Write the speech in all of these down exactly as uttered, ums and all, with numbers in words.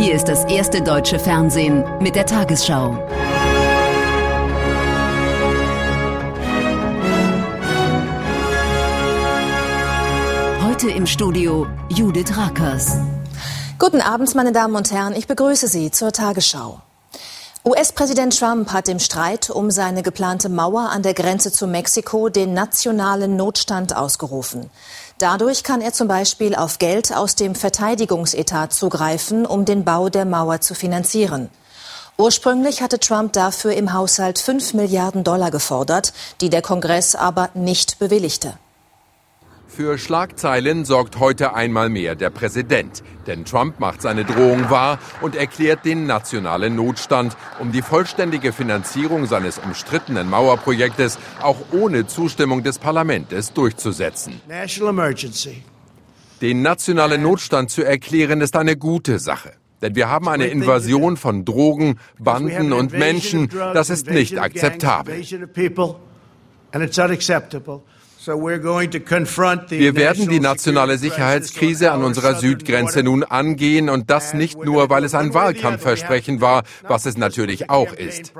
Hier ist das erste deutsche Fernsehen mit der Tagesschau. Heute im Studio Judith Rakers. Guten Abend, meine Damen und Herren. Ich begrüße Sie zur Tagesschau. U S-Präsident Trump hat im Streit um seine geplante Mauer an der Grenze zu Mexiko den nationalen Notstand ausgerufen. Dadurch kann er zum Beispiel auf Geld aus dem Verteidigungsetat zugreifen, um den Bau der Mauer zu finanzieren. Ursprünglich hatte Trump dafür im Haushalt fünf Milliarden Dollar gefordert, die der Kongress aber nicht bewilligte. Für Schlagzeilen sorgt heute einmal mehr der Präsident. Denn Trump macht seine Drohung wahr und erklärt den nationalen Notstand, um die vollständige Finanzierung seines umstrittenen Mauerprojektes auch ohne Zustimmung des Parlaments durchzusetzen. Den nationalen Notstand zu erklären, ist eine gute Sache. Denn wir haben eine Invasion von Drogen, Banden und Menschen. Das ist nicht akzeptabel. Wir werden die nationale Sicherheitskrise an unserer Südgrenze nun angehen und das nicht nur, weil es ein Wahlkampfversprechen war, was es natürlich auch ist.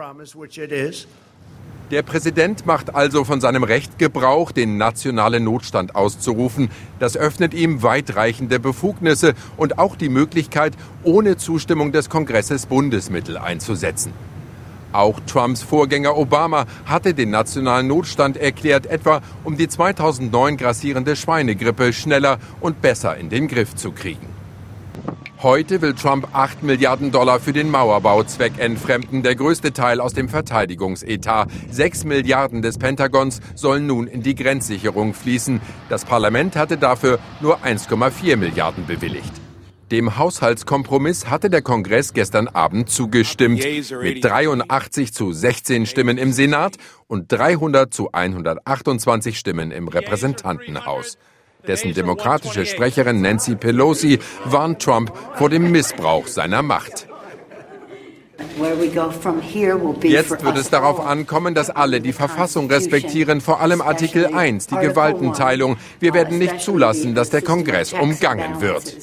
Der Präsident macht also von seinem Recht Gebrauch, den nationalen Notstand auszurufen. Das öffnet ihm weitreichende Befugnisse und auch die Möglichkeit, ohne Zustimmung des Kongresses Bundesmittel einzusetzen. Auch Trumps Vorgänger Obama hatte den nationalen Notstand erklärt, etwa um die zweitausendneun grassierende Schweinegrippe schneller und besser in den Griff zu kriegen. Heute will Trump acht Milliarden Dollar für den Mauerbau zweckentfremden, der größte Teil aus dem Verteidigungsetat. sechs Milliarden des Pentagons sollen nun in die Grenzsicherung fließen. Das Parlament hatte dafür nur eins Komma vier Milliarden bewilligt. Dem Haushaltskompromiss hatte der Kongress gestern Abend zugestimmt, mit dreiundachtzig zu sechzehn Stimmen im Senat und dreihundert zu hundertachtundzwanzig Stimmen im Repräsentantenhaus. Dessen demokratische Sprecherin Nancy Pelosi warnt Trump vor dem Missbrauch seiner Macht. Jetzt wird es darauf ankommen, dass alle die Verfassung respektieren, vor allem Artikel eins, die Gewaltenteilung. Wir werden nicht zulassen, dass der Kongress umgangen wird.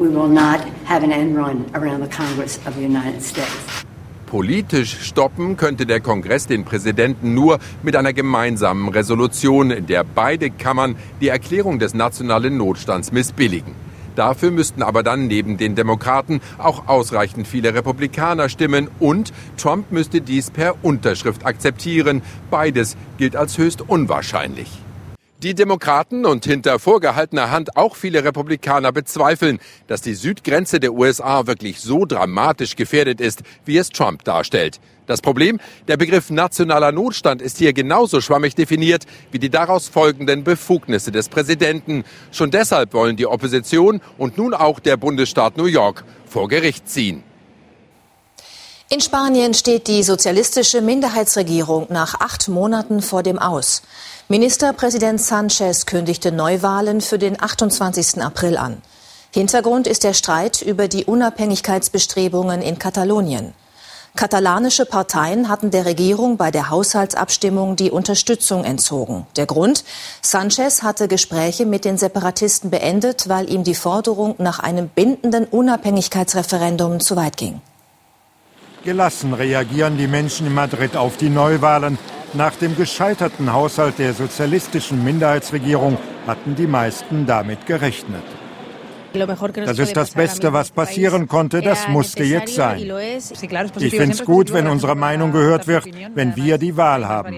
Politisch stoppen könnte der Kongress den Präsidenten nur mit einer gemeinsamen Resolution, in der beide Kammern die Erklärung des nationalen Notstands missbilligen. Dafür müssten aber dann neben den Demokraten auch ausreichend viele Republikaner stimmen und Trump müsste dies per Unterschrift akzeptieren. Beides gilt als höchst unwahrscheinlich. Die Demokraten und hinter vorgehaltener Hand auch viele Republikaner bezweifeln, dass die Südgrenze der U S A wirklich so dramatisch gefährdet ist, wie es Trump darstellt. Das Problem, der Begriff nationaler Notstand ist hier genauso schwammig definiert wie die daraus folgenden Befugnisse des Präsidenten. Schon deshalb wollen die Opposition und nun auch der Bundesstaat New York vor Gericht ziehen. In Spanien steht die sozialistische Minderheitsregierung nach acht Monaten vor dem Aus. Ministerpräsident Sánchez kündigte Neuwahlen für den achtundzwanzigsten April an. Hintergrund ist der Streit über die Unabhängigkeitsbestrebungen in Katalonien. Katalanische Parteien hatten der Regierung bei der Haushaltsabstimmung die Unterstützung entzogen. Der Grund? Sánchez hatte Gespräche mit den Separatisten beendet, weil ihm die Forderung nach einem bindenden Unabhängigkeitsreferendum zu weit ging. Gelassen reagieren die Menschen in Madrid auf die Neuwahlen. Nach dem gescheiterten Haushalt der sozialistischen Minderheitsregierung hatten die meisten damit gerechnet. Das ist das Beste, was passieren konnte. Das musste jetzt sein. Ich finde es gut, wenn unsere Meinung gehört wird, wenn wir die Wahl haben.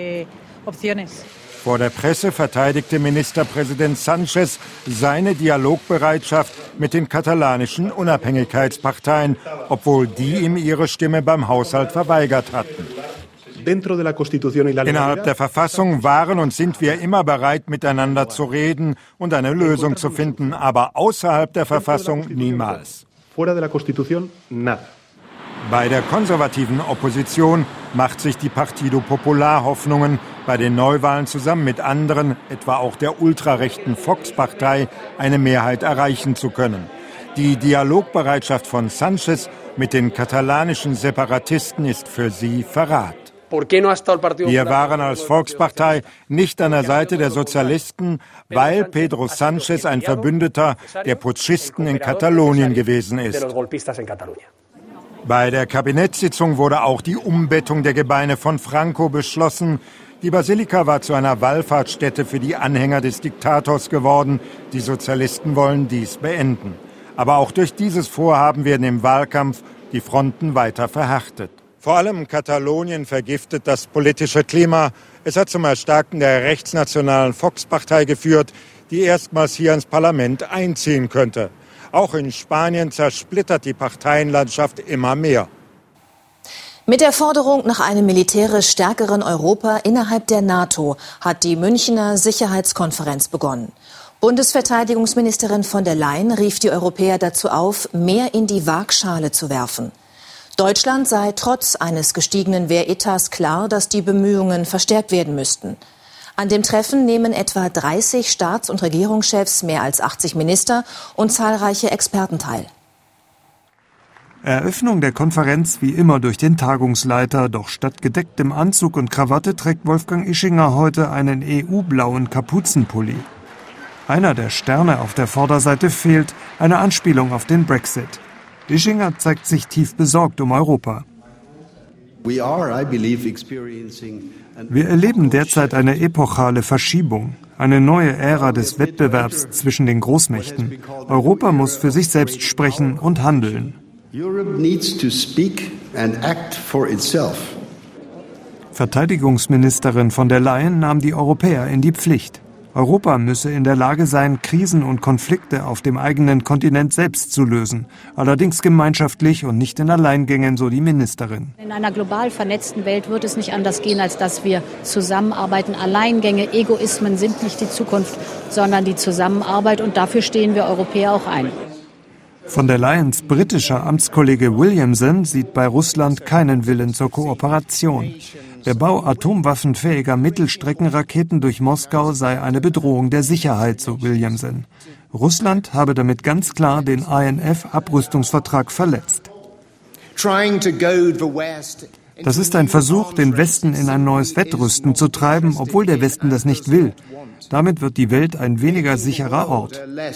Vor der Presse verteidigte Ministerpräsident Sánchez seine Dialogbereitschaft mit den katalanischen Unabhängigkeitsparteien, obwohl die ihm ihre Stimme beim Haushalt verweigert hatten. Innerhalb der Verfassung waren und sind wir immer bereit, miteinander zu reden und eine Lösung zu finden, aber außerhalb der Verfassung niemals. Bei der konservativen Opposition macht sich die Partido Popular Hoffnungen, bei den Neuwahlen zusammen mit anderen, etwa auch der ultrarechten Vox-Partei, eine Mehrheit erreichen zu können. Die Dialogbereitschaft von Sánchez mit den katalanischen Separatisten ist für sie Verrat. Wir waren als Volkspartei nicht an der Seite der Sozialisten, weil Pedro Sánchez ein Verbündeter der Putschisten in Katalonien gewesen ist. Bei der Kabinettssitzung wurde auch die Umbettung der Gebeine von Franco beschlossen. Die Basilika war zu einer Wallfahrtsstätte für die Anhänger des Diktators geworden. Die Sozialisten wollen dies beenden. Aber auch durch dieses Vorhaben werden im Wahlkampf die Fronten weiter verhärtet. Vor allem Katalonien vergiftet das politische Klima. Es hat zum Erstarken der rechtsnationalen Vox-Partei geführt, die erstmals hier ins Parlament einziehen könnte. Auch in Spanien zersplittert die Parteienlandschaft immer mehr. Mit der Forderung nach einem militärisch stärkeren Europa innerhalb der NATO hat die Münchner Sicherheitskonferenz begonnen. Bundesverteidigungsministerin von der Leyen rief die Europäer dazu auf, mehr in die Waagschale zu werfen. Deutschland sei trotz eines gestiegenen Wehretats klar, dass die Bemühungen verstärkt werden müssten. An dem Treffen nehmen etwa dreißig Staats- und Regierungschefs, mehr als achtzig Minister und zahlreiche Experten teil. Eröffnung der Konferenz wie immer durch den Tagungsleiter, doch statt gedecktem Anzug und Krawatte trägt Wolfgang Ischinger heute einen E U-blauen Kapuzenpulli. Einer der Sterne auf der Vorderseite fehlt, eine Anspielung auf den Brexit. Ischinger zeigt sich tief besorgt um Europa. Wir erleben derzeit eine epochale Verschiebung, eine neue Ära des Wettbewerbs zwischen den Großmächten. Europa muss für sich selbst sprechen und handeln. Europe needs to speak and act for itself. Verteidigungsministerin von der Leyen nahm die Europäer in die Pflicht. Europa müsse in der Lage sein, Krisen und Konflikte auf dem eigenen Kontinent selbst zu lösen. Allerdings gemeinschaftlich und nicht in Alleingängen, so die Ministerin. In einer global vernetzten Welt wird es nicht anders gehen, als dass wir zusammenarbeiten. Alleingänge, Egoismen sind nicht die Zukunft, sondern die Zusammenarbeit. Und dafür stehen wir Europäer auch ein. Von der Leyens britischer Amtskollege Williamson sieht bei Russland keinen Willen zur Kooperation. Der Bau atomwaffenfähiger Mittelstreckenraketen durch Moskau sei eine Bedrohung der Sicherheit, so Williamson. Russland habe damit ganz klar den I N F-Abrüstungsvertrag verletzt. Das ist ein Versuch, den Westen in ein neues Wettrüsten zu treiben, obwohl der Westen das nicht will. Damit wird die Welt ein weniger sicherer Ort.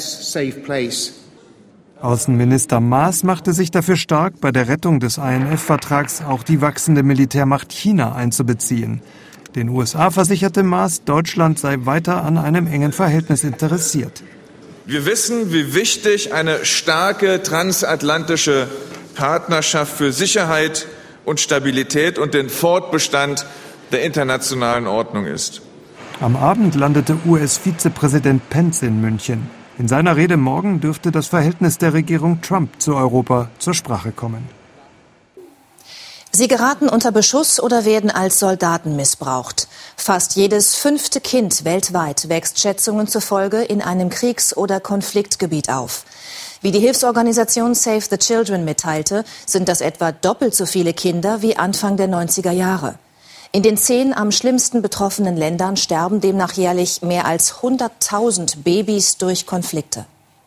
Außenminister Maas machte sich dafür stark, bei der Rettung des I N F-Vertrags auch die wachsende Militärmacht China einzubeziehen. Den U S A versicherte Maas, Deutschland sei weiter an einem engen Verhältnis interessiert. Wir wissen, wie wichtig eine starke transatlantische Partnerschaft für Sicherheit und Stabilität und den Fortbestand der internationalen Ordnung ist. Am Abend landete U S-Vizepräsident Pence in München. In seiner Rede morgen dürfte das Verhältnis der Regierung Trump zu Europa zur Sprache kommen. Sie geraten unter Beschuss oder werden als Soldaten missbraucht. Fast jedes fünfte Kind weltweit wächst Schätzungen zufolge in einem Kriegs- oder Konfliktgebiet auf. Wie die Hilfsorganisation Save the Children mitteilte, sind das etwa doppelt so viele Kinder wie Anfang der neunziger Jahre. In den zehn am schlimmsten betroffenen Ländern sterben demnach jährlich mehr als hunderttausend Babys durch Konflikte.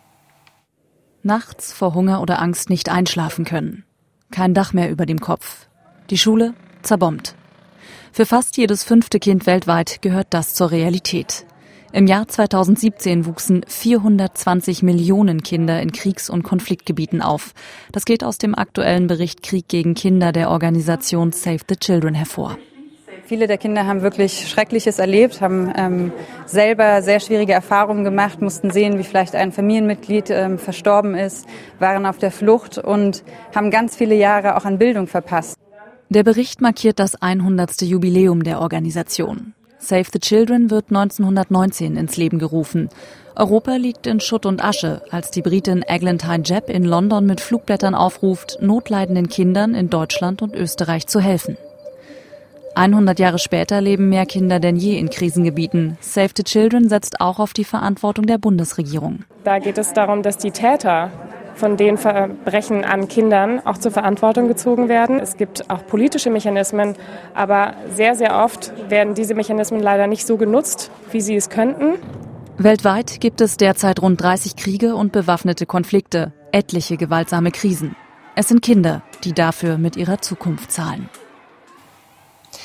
Nachts vor Hunger oder Angst nicht einschlafen können. Kein Dach mehr über dem Kopf. Die Schule zerbombt. Für fast jedes fünfte Kind weltweit gehört das zur Realität. Im Jahr zweitausendsiebzehn wuchsen vierhundertzwanzig Millionen Kinder in Kriegs- und Konfliktgebieten auf. Das geht aus dem aktuellen Bericht Krieg gegen Kinder der Organisation Save the Children hervor. Viele der Kinder haben wirklich Schreckliches erlebt, haben ähm, selber sehr schwierige Erfahrungen gemacht, mussten sehen, wie vielleicht ein Familienmitglied ähm, verstorben ist, waren auf der Flucht und haben ganz viele Jahre auch an Bildung verpasst. Der Bericht markiert das hundertste Jubiläum der Organisation. Save the Children wird neunzehnhundertneunzehn ins Leben gerufen. Europa liegt in Schutt und Asche, als die Britin Eglantine Jebb in London mit Flugblättern aufruft, notleidenden Kindern in Deutschland und Österreich zu helfen. hundert Jahre später leben mehr Kinder denn je in Krisengebieten. Save the Children setzt auch auf die Verantwortung der Bundesregierung. Da geht es darum, dass die Täter von den Verbrechen an Kindern auch zur Verantwortung gezogen werden. Es gibt auch politische Mechanismen, aber sehr, sehr oft werden diese Mechanismen leider nicht so genutzt, wie sie es könnten. Weltweit gibt es derzeit rund dreißig Kriege und bewaffnete Konflikte, etliche gewaltsame Krisen. Es sind Kinder, die dafür mit ihrer Zukunft zahlen.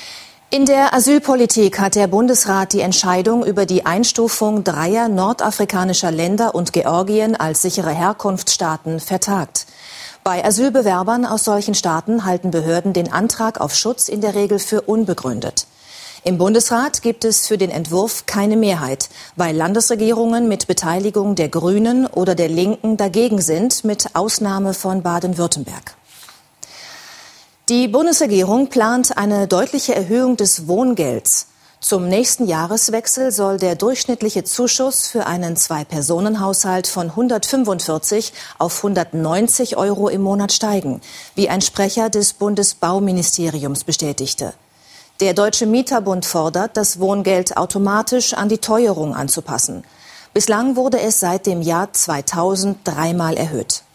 In der Asylpolitik hat der Bundesrat die Entscheidung über die Einstufung dreier nordafrikanischer Länder und Georgien als sichere Herkunftsstaaten vertagt. Bei Asylbewerbern aus solchen Staaten halten Behörden den Antrag auf Schutz in der Regel für unbegründet. Im Bundesrat gibt es für den Entwurf keine Mehrheit, weil Landesregierungen mit Beteiligung der Grünen oder der Linken dagegen sind, mit Ausnahme von Baden-Württemberg. Die Bundesregierung plant eine deutliche Erhöhung des Wohngelds. Zum nächsten Jahreswechsel soll der durchschnittliche Zuschuss für einen Zwei-Personen-Haushalt von hundertfünfundvierzig auf hundertneunzig Euro im Monat steigen, wie ein Sprecher des Bundesbauministeriums bestätigte. Der Deutsche Mieterbund fordert, das Wohngeld automatisch an die Teuerung anzupassen. Bislang wurde es seit dem Jahr zweitausend dreimal erhöht.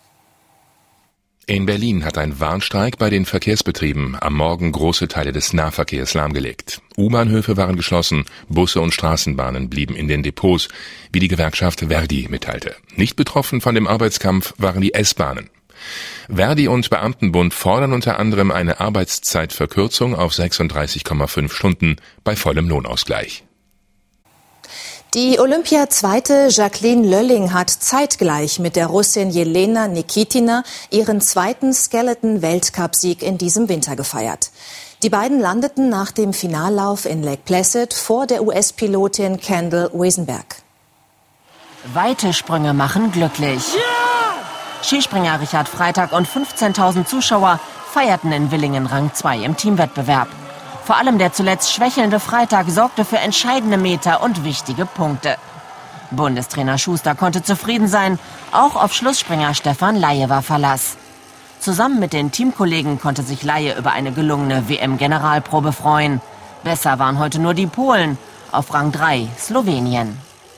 In Berlin hat ein Warnstreik bei den Verkehrsbetrieben am Morgen große Teile des Nahverkehrs lahmgelegt. U-Bahnhöfe waren geschlossen, Busse und Straßenbahnen blieben in den Depots, wie die Gewerkschaft Verdi mitteilte. Nicht betroffen von dem Arbeitskampf waren die S-Bahnen. Verdi und Beamtenbund fordern unter anderem eine Arbeitszeitverkürzung auf sechsunddreißig Komma fünf Stunden bei vollem Lohnausgleich. Die Olympia-Zweite Jacqueline Lölling hat zeitgleich mit der Russin Jelena Nikitina ihren zweiten Skeleton-Weltcup-Sieg in diesem Winter gefeiert. Die beiden landeten nach dem Finallauf in Lake Placid vor der U S-Pilotin Kendall Wesenberg. Weite Sprünge machen glücklich. Skispringer Richard Freitag und fünfzehntausend Zuschauer feierten in Willingen Rang zwei im Teamwettbewerb. Vor allem der zuletzt schwächelnde Freitag sorgte für entscheidende Meter und wichtige Punkte. Bundestrainer Schuster konnte zufrieden sein, auch auf Schlussspringer Stefan Laie war Verlass. Zusammen mit den Teamkollegen konnte sich Laie über eine gelungene W M-Generalprobe freuen. Besser waren heute nur die Polen, auf Rang drei Slowenien.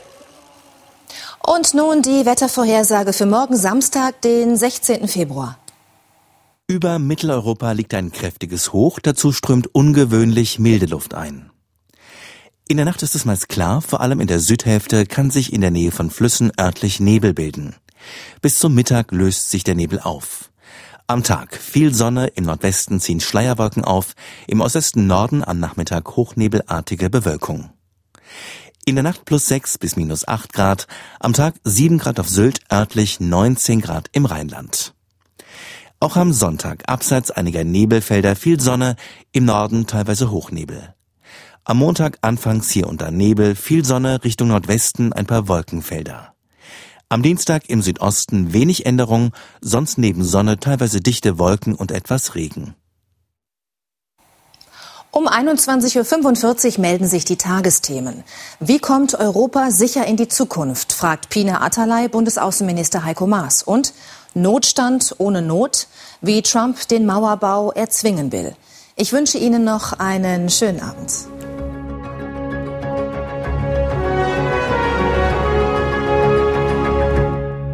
Und nun die Wettervorhersage für morgen Samstag, den sechzehnten Februar. Über Mitteleuropa liegt ein kräftiges Hoch, dazu strömt ungewöhnlich milde Luft ein. In der Nacht ist es meist klar, vor allem in der Südhälfte kann sich in der Nähe von Flüssen örtlich Nebel bilden. Bis zum Mittag löst sich der Nebel auf. Am Tag viel Sonne, im Nordwesten ziehen Schleierwolken auf, im Osten Norden am Nachmittag hochnebelartige Bewölkung. In der Nacht plus sechs bis minus acht Grad, am Tag sieben Grad auf Sylt, örtlich neunzehn Grad im Rheinland. Auch am Sonntag abseits einiger Nebelfelder viel Sonne, im Norden teilweise Hochnebel. Am Montag anfangs hier und da Nebel, viel Sonne, Richtung Nordwesten ein paar Wolkenfelder. Am Dienstag im Südosten wenig Änderung, sonst neben Sonne teilweise dichte Wolken und etwas Regen. Um einundzwanzig Uhr fünfundvierzig melden sich die Tagesthemen. Wie kommt Europa sicher in die Zukunft, fragt Pina Atalay Bundesaußenminister Heiko Maas. Und Notstand ohne Not, wie Trump den Mauerbau erzwingen will. Ich wünsche Ihnen noch einen schönen Abend.